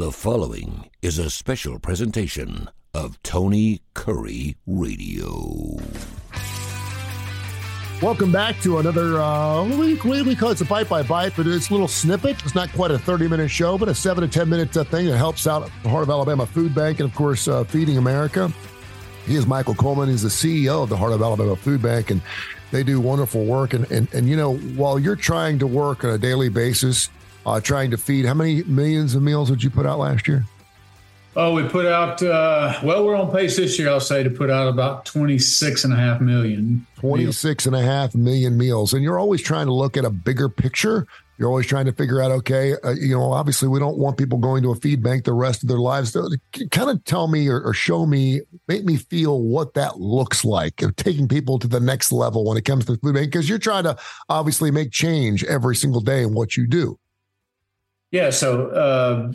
The following is a special presentation of Tony Curry Radio. Welcome back to another, we call it a bite by bite, but it's a little snippet. It's not quite a 30-minute show, but a 7 to 10 minute thing that helps out the Heart of Alabama Food Bank and, of course, Feeding America. He is Michael Coleman. He's the CEO of the Heart of Alabama Food Bank, and they do wonderful work. And you know, while you're trying to work on a daily basis, trying to feed, how many millions of meals did you put out last year? Oh, we put out, we're on pace this year, I'll say, to put out about 26.5 million. 26.5 million meals. And you're always trying to look at a bigger picture. You're always trying to figure out, okay, obviously we don't want people going to a feed bank the rest of their lives. So kind of tell me or show me, make me feel what that looks like of taking people to the next level when it comes to the food bank, because you're trying to obviously make change every single day in what you do. Yeah. So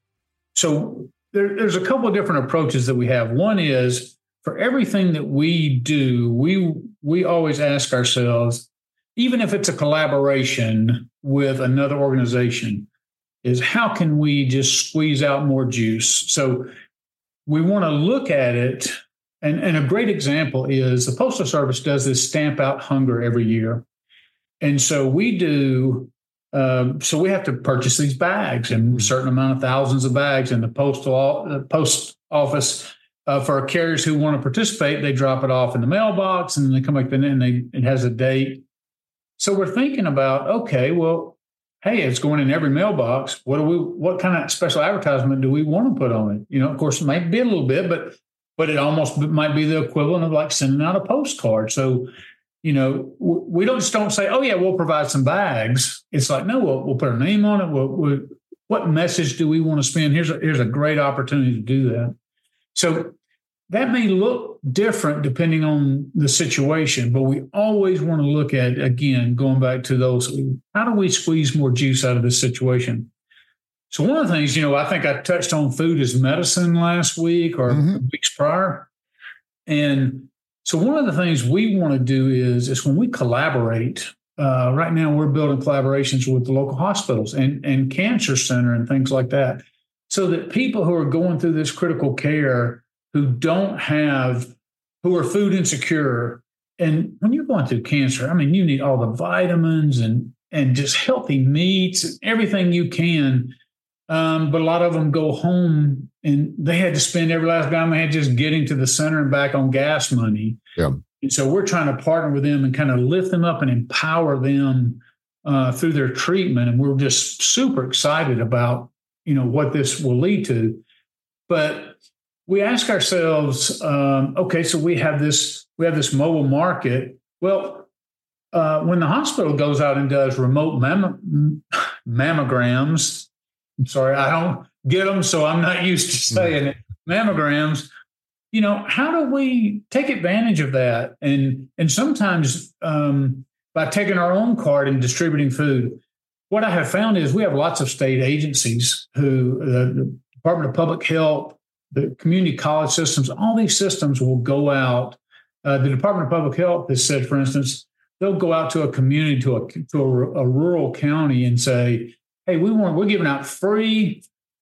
there's a couple of different approaches that we have. One is for everything that we do, we always ask ourselves, even if it's a collaboration with another organization, is how can we just squeeze out more juice? So we want to look at it. And a great example is the Postal Service does this Stamp Out Hunger every year. And so we do. So we have to purchase these bags and a certain amount of thousands of bags, and the post office for our carriers who want to participate, they drop it off in the mailbox and then they come back and it has a date. So we're thinking about, okay, well, hey, it's going in every mailbox. What kind of special advertisement do we want to put on it? You know, of course, it might be a little bit, but it almost might be the equivalent of like sending out a postcard. So, you know, we don't say, oh, yeah, we'll provide some bags. It's like, no, we'll put our name on it. What message do we want to spend? Here's a great opportunity to do that. So that may look different depending on the situation, but we always want to look at, again, going back to those, how do we squeeze more juice out of this situation? So one of the things, I think I touched on food as medicine last week or weeks prior. And so one of the things we want to do is when we collaborate, right now we're building collaborations with the local hospitals and cancer center and things like that, so that people who are going through this critical care who are food insecure, and when you're going through cancer, I mean, you need all the vitamins and just healthy meats and everything you can. But a lot of them go home and they had to spend every last dime they had just getting to the center and back on gas money. Yeah. And so we're trying to partner with them and kind of lift them up and empower them through their treatment. And we're just super excited about, what this will lead to. But we ask ourselves, okay, so we have this mobile market. Well, when the hospital goes out and does remote mammograms, I'm sorry, I don't get them, so I'm not used to saying it. Mammograms, how do we take advantage of that? And sometimes by taking our own card and distributing food, what I have found is we have lots of state agencies who, the Department of Public Health, the community college systems, all these systems will go out. The Department of Public Health has said, for instance, they'll go out to a community, to a rural county and say, hey, we're giving out free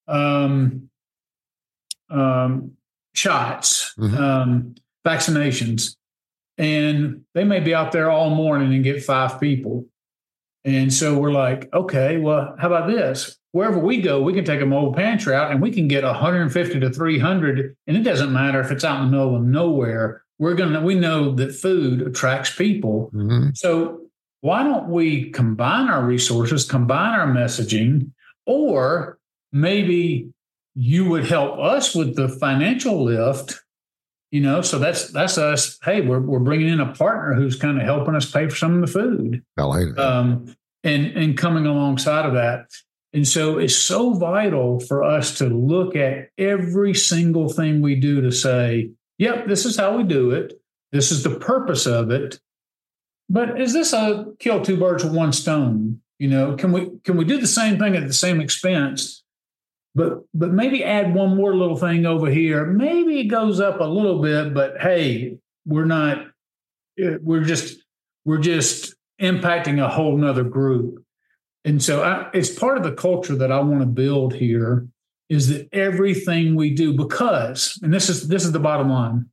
shots, vaccinations, and they may be out there all morning and get 5 people. And so we're like, okay, well, how about this? Wherever we go, we can take a mobile pantry out and we can get 150 to 300. And it doesn't matter if it's out in the middle of nowhere. We know that food attracts people. Mm-hmm. So why don't we combine our resources, combine our messaging, or maybe you would help us with the financial lift, so that's us. Hey, we're bringing in a partner who's kind of helping us pay for some of the food. I like that. And coming alongside of that. And so it's so vital for us to look at every single thing we do to say, yep, this is how we do it. This is the purpose of it. But is this a kill 2 birds with 1 stone? Can we do the same thing at the same expense, but maybe add one more little thing over here? Maybe it goes up a little bit, but hey, we're just impacting a whole nother group. And so it's part of the culture that I want to build here is that everything we do, because, and this is the bottom line,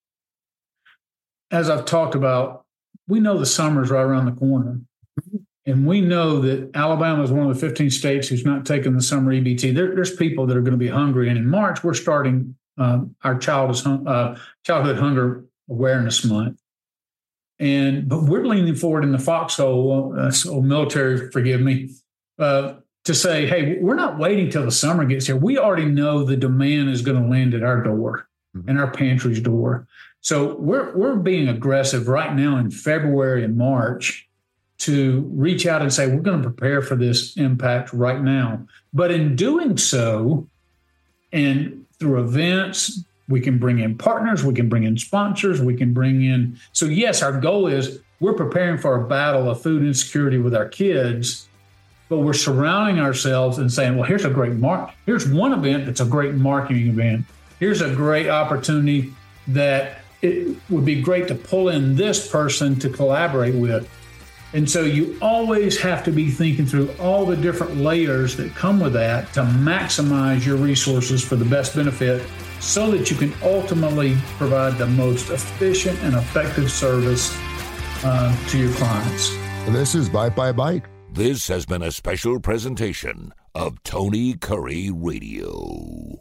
as I've talked about, we know the summer's right around the corner. And we know that Alabama is one of the 15 states who's not taking the summer EBT. There's people that are going to be hungry. And in March, we're starting our Childhood Hunger Awareness Month. But we're leaning forward in the foxhole, military, forgive me, to say, hey, we're not waiting till the summer gets here. We already know the demand is going to land at our door and our pantry's door. So we're being aggressive right now in February and March to reach out and say, we're going to prepare for this impact right now. But in doing so, and through events, we can bring in partners, we can bring in sponsors, we can bring in. So yes, our goal is we're preparing for a battle of food insecurity with our kids, but we're surrounding ourselves and saying, well, here's one event that's a great marketing event. Here's a great opportunity that it would be great to pull in this person to collaborate with. And so you always have to be thinking through all the different layers that come with that to maximize your resources for the best benefit so that you can ultimately provide the most efficient and effective service to your clients. And this is Bite by Bite. This has been a special presentation of Tony Curry Radio.